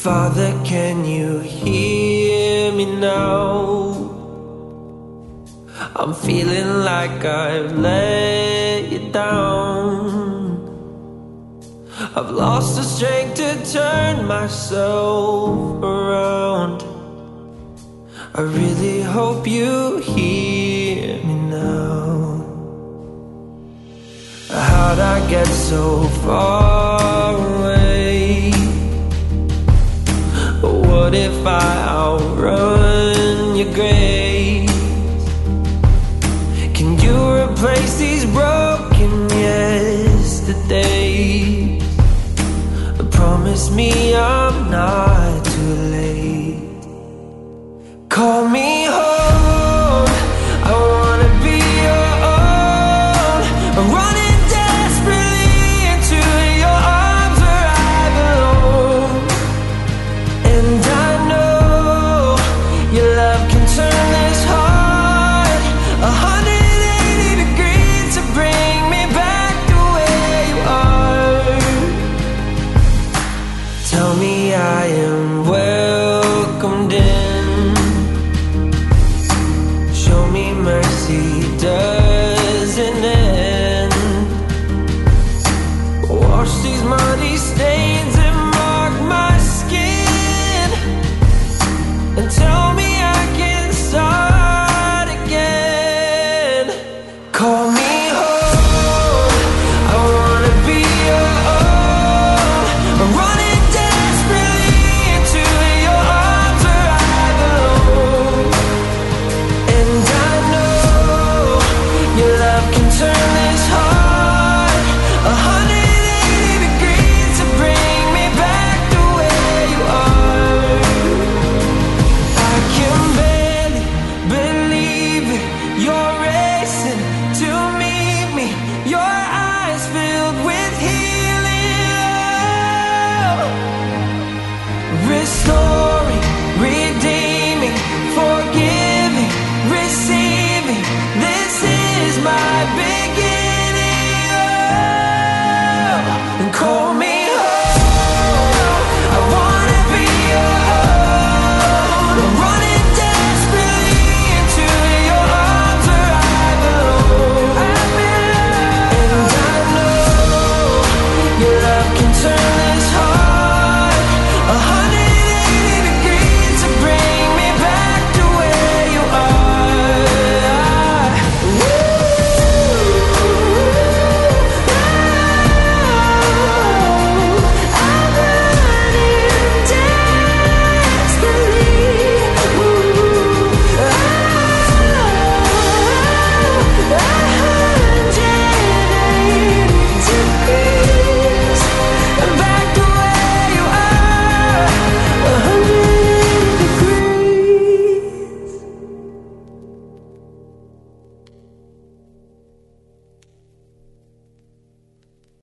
Father, can you hear me now? I'm feeling like I've let you down. I've lost the strength to turn myself around. I really hope you hear me now. How'd I get so far away? What if I outrun your grace? Can you replace these broken yesterdays? Promise me I'm not